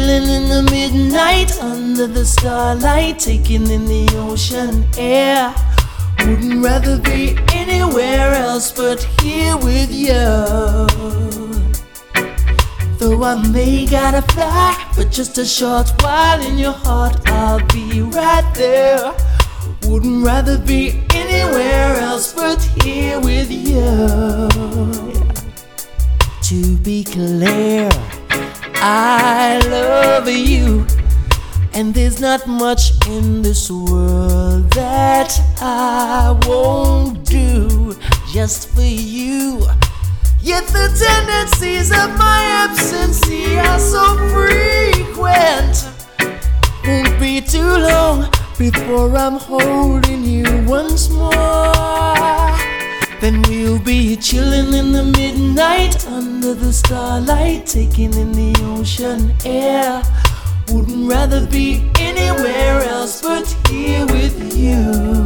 chilling in the midnight under the starlight, taking in the ocean air. Wouldn't rather be anywhere else but here with you. Though I may gotta fly for just a short while, in your heart I'll be right there. Wouldn't rather be anywhere else but here with you. To be clear, I love you, and there's not much in this world that I won't do just for you. Yet the tendencies of my absence are so frequent. Won't be too long before I'm holding you once more. Then we'll be chilling in the midnight under the starlight, taking in the ocean air. Wouldn't rather be anywhere else but here with you.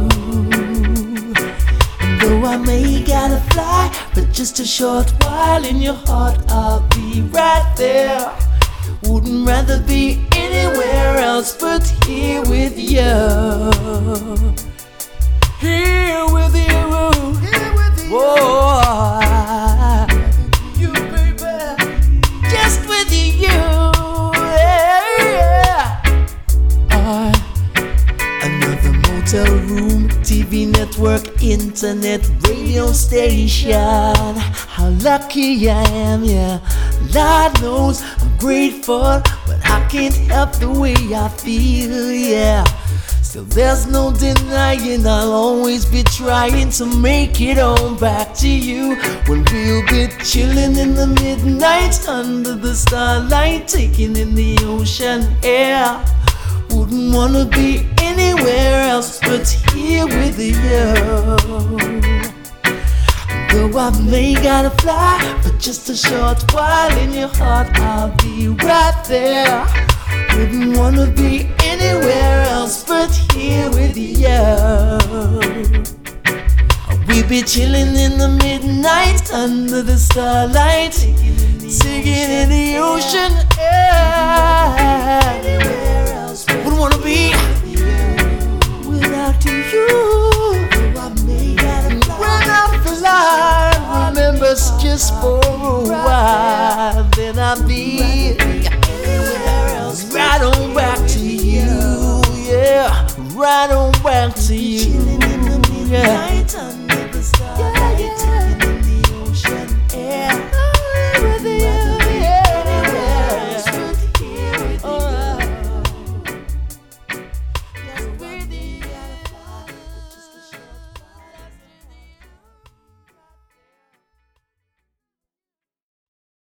And though I may gotta fly for just a short while, in your heart I'll be right there. Wouldn't rather be anywhere else but here with you. Here with you. Whoa, you baby, just with you, yeah. Another motel room, TV network, internet, radio station. How lucky I am, yeah. Lord knows I'm grateful, but I can't help the way I feel, yeah. Still there's no denying I'll always be trying to make it on back to you. When we'll be chilling in the midnight under the starlight, taking in the ocean air. Wouldn't wanna be anywhere else but here with you. Though I may gotta fly for just a short while, in your heart I'll be right there. Wouldn't wanna be anywhere else but here with you. We'll be chilling in the midnight under the starlight, singing in the ocean air. Wouldn't wanna be without you. When I fly, remember it's just for a while, then I'll be right on back to you, yeah. Right on back to you.